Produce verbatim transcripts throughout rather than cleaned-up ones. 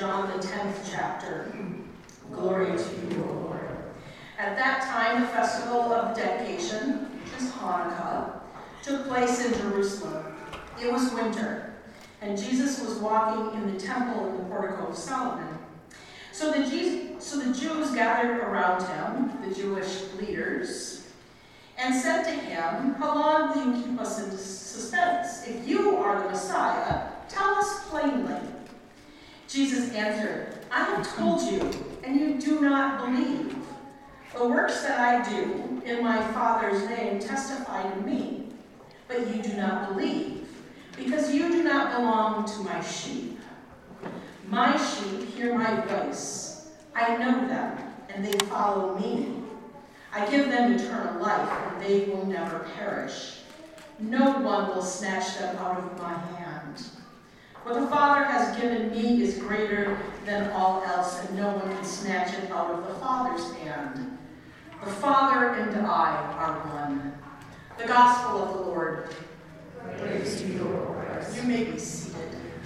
John, the tenth chapter. Glory to you, O Lord. At that time, the festival of dedication, which is Hanukkah, took place in Jerusalem. It was winter, and Jesus was walking in the temple in the portico of Solomon. So the, Jews, so the Jews gathered around him, the Jewish leaders, and said to him, "How long will you keep us in suspense? If you are the Messiah, tell us plainly." Jesus answered, "I have told you, and you do not believe. The works that I do in my Father's name testify to me, but you do not believe, because you do not belong to my sheep. My sheep hear my voice. I know them, and they follow me. I give them eternal life, and they will never perish. No one will snatch them out of my hand. What the Father has given me is greater than all else, and no one can snatch it out of the Father's hand. The Father and I are one." The Gospel of the Lord. Praise to you, Lord Christ. You may be seated.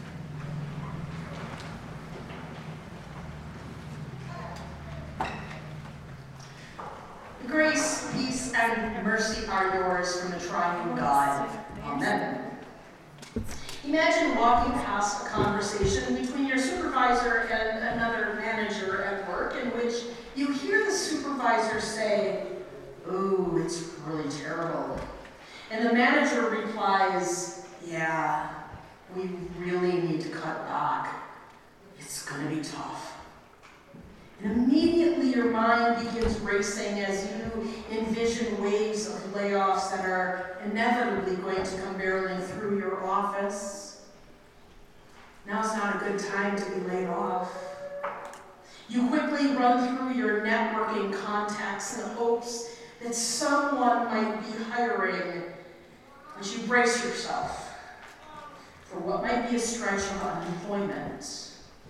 Grace, peace, and mercy are yours from the triune God. Amen. Imagine walking past a conversation between your supervisor and another manager at work in which you hear the supervisor say, "Ooh, it's really terrible." And the manager replies, "Yeah, we really need to cut back. It's going to be tough." And immediately your mind begins racing as you envision waves of layoffs that are inevitably going to come barreling through your office. Now's not a good time to be laid off. You quickly run through your networking contacts in hopes that someone might be hiring, but you brace yourself for what might be a stretch of unemployment.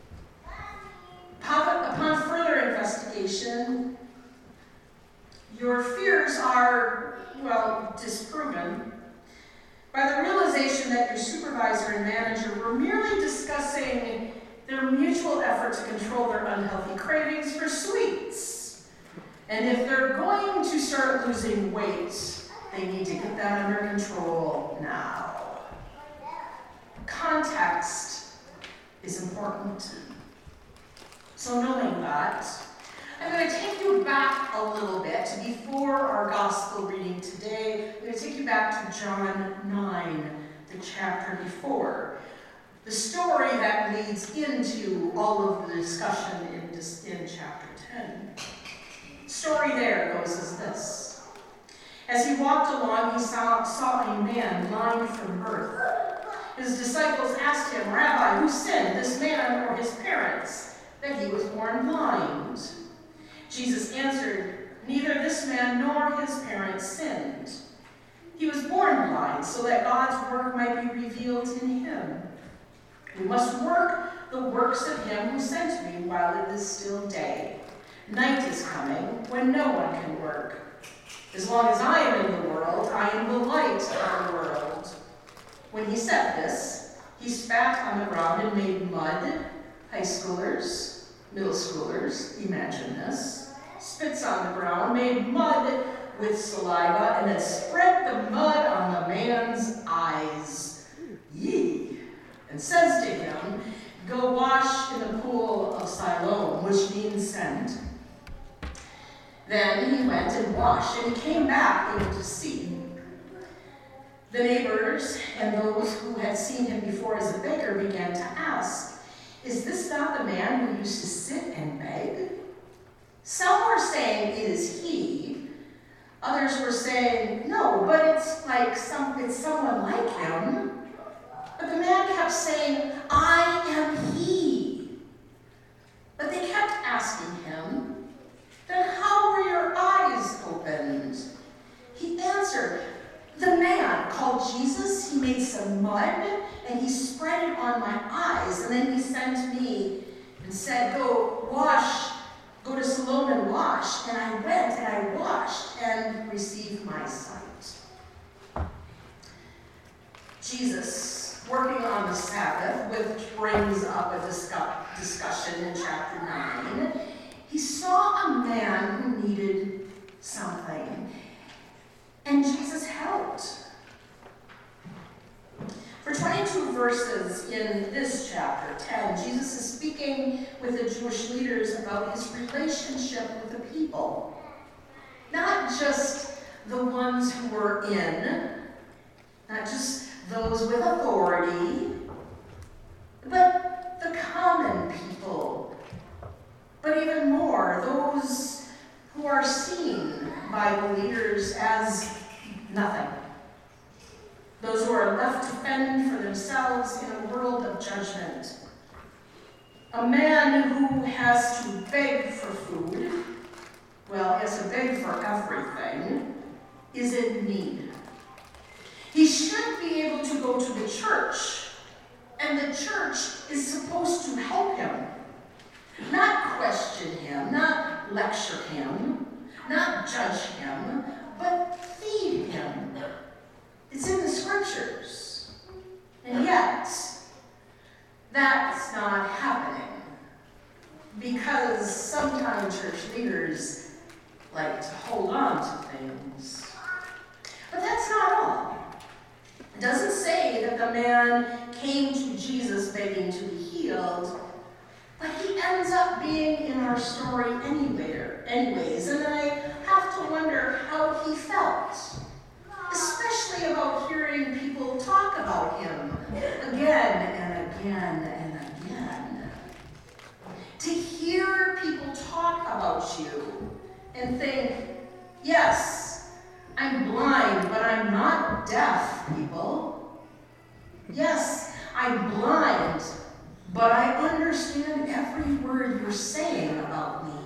Upon further investigation, your fears are, well, disproven by the realization that your supervisor and manager were merely discussing their mutual effort to control their unhealthy cravings for sweets. And if they're going to start losing weight, they need to get that under control now. Context is important. So knowing that, I'm going to take you back a little bit before our gospel reading today. I'm going to take you back to John nine, the chapter before. The story that leads into all of the discussion in, this, in chapter ten. The story there goes as this. As he walked along, he saw, saw a man blind from birth. His disciples asked him, "Rabbi, who sinned, this man or his parents, that he was born blind?" Jesus answered, "Neither this man nor his parents sinned. He was born blind so that God's work might be revealed in him. We must work the works of him who sent me while it is still day. Night is coming when no one can work. As long as I am in the world, I am the light of the world." When he said this, he spat on the ground and made mud. High schoolers, middle schoolers, imagine this. Spits on the ground, made mud with saliva, and then spread the mud on the man's eyes. Yee! And says to him, "Go wash in the pool of Siloam," which means send. Then he went and washed, and he came back able to see. The neighbors and those who had seen him before as a beggar began to ask, "Is this not the man who used to sit and beg?" Some were saying, "It is he." Others were saying, "No, but it's like some, it's someone like him." But the man kept saying, "I am he." But they kept asking him, "Then how were your eyes opened?" He answered, "The man called Jesus, he made some mud and he spread it on my eyes, and then he sent me and said, 'Go wash, go to Siloam and wash.' And I went and I washed and received my sight." Jesus working on the Sabbath, which brings up a discuss discussion in chapter nine, he saw a man who needed something, and Jesus helped. For twenty-two verses in this chapter, ten, Jesus is speaking with the Jewish leaders about his relationship with the people. Not just the ones who were in, not just those with authority, but the common people. But even more, those who are seen by the leaders as nothing. Those who are left to fend for themselves in a world of judgment. A man who has to beg for food, well, has to beg for everything, is in need. He should be able to go to the church, and the church is supposed to help him. Not question him, not lecture him, not judge him, but feed him. It's in the scriptures. And yet, that's not happening. Because sometimes church leaders like to hold on to things. But that's not all. It doesn't say that the man came to Jesus begging to be healed, but he ends up being in our story anywhere, anyways. And I have to wonder how he felt. Especially about hearing people talk about him again and again and again. To hear people talk about you and think, yes, I'm blind, but I'm not deaf, people. Yes, I'm blind, but I understand every word you're saying about me.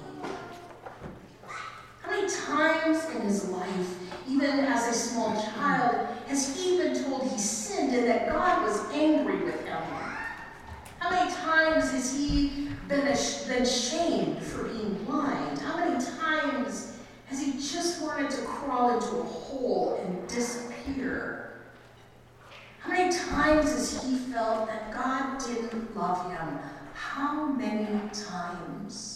How many times in his life, even as a small child, has he been told he sinned and that God was angry with him? How many times has he been, been shamed for being blind? How many times has he just wanted to crawl into a hole and disappear? How many times has he felt that God didn't love him? How many times?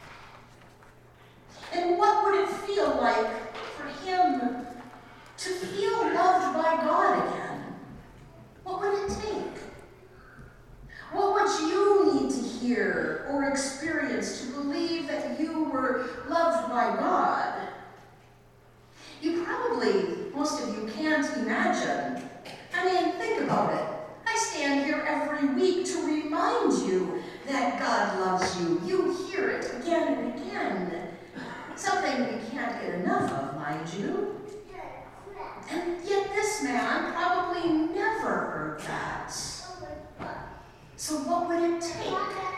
And what would it feel like for him to feel loved by God again? What would it take? What would you need to hear or experience to believe that you were loved by God? You probably, most of you can't imagine. I mean, think about it. I stand here every week to remind you that God loves you. You hear it again and again. Something we can't get enough of, mind you. And yet this man probably never heard that. So what would it take?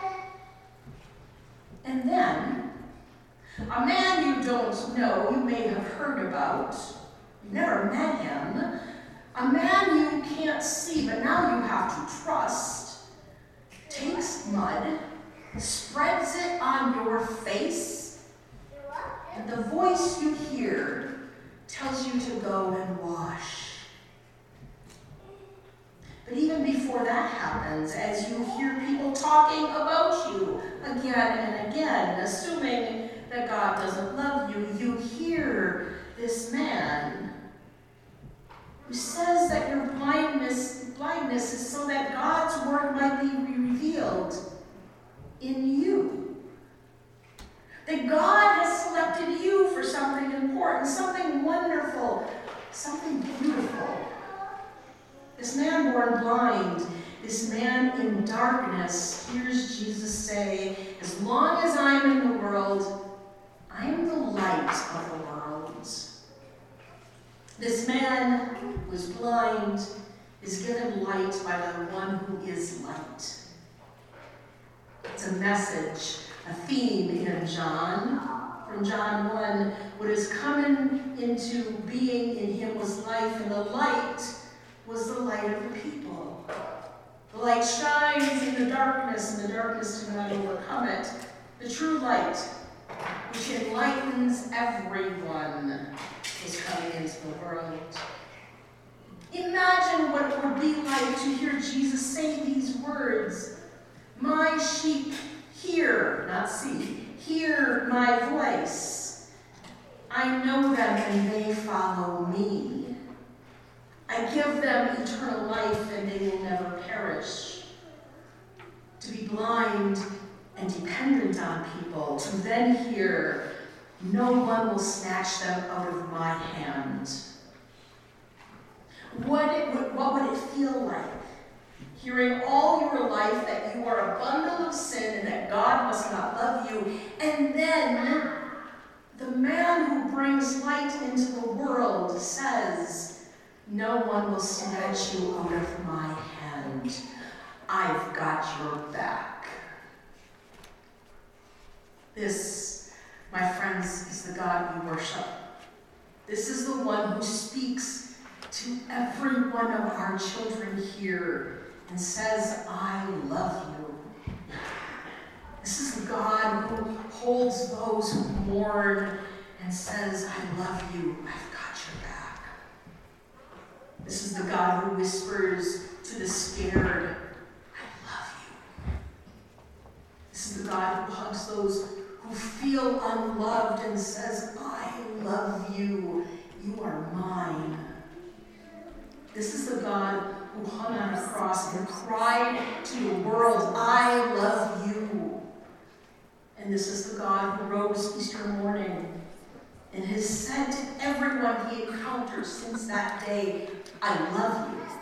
And then, a man you don't know, you may have heard about, you've never met him, a man you can't see, but now you have to trust, takes mud, spreads it on your face, and the voice you hear tells you to go and wash. But even before that happens, as you hear people talking about you again and again, assuming that God doesn't love you, you hear this man who says that your blindness, blindness is so that God's word might be revealed in you. That God has selected you for something important, something wonderful, something beautiful. This man born blind, this man in darkness, hears Jesus say, as long as I'm in the world, I'm the light of the world. This man who is blind is given light by the one who is light. It's a message, a theme in John. From John one, what is coming into being in him was life, and the light was the light of the people. The light shines in the darkness, and the darkness did not overcome it. The true light, which enlightens everyone, was coming into the world. Imagine what it would be like to hear Jesus say these words. My sheep hear, not see, hear my voice. I know them and they follow me. I give them eternal life and they will never perish. To be blind and dependent on people, to then hear, no one will snatch them out of my hand. What, it would, what would it feel like, hearing all your life that you are a bundle of sin and that God must not love you, and then the man who brings light into the world says, no one will snatch you out of my hand. I've got your back. This, my friends, is the God we worship. This is the one who speaks to every one of our children here and says, I love you. This is the God who holds those who mourn and says, I love you, I've got your back. This is the God who whispers to the scared, I love you. This is the God who hugs those who feel unloved and says, I love you, you are mine. This is the God who hung on a cross and cried to the world, I love you. And this is the God who rose Easter morning and has said to everyone he encountered since that day, I love you.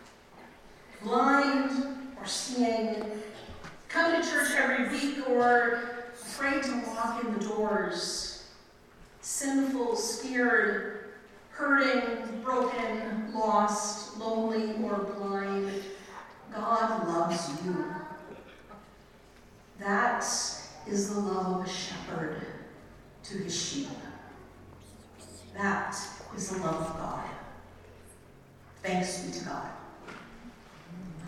Blind or seeing, coming to church every week or afraid to walk in the doors, sinful, scared, hurting, broken, lost, lonely, or blind, God loves you. That is the love of a shepherd to his sheep. That is the love of God. Thanks be to God.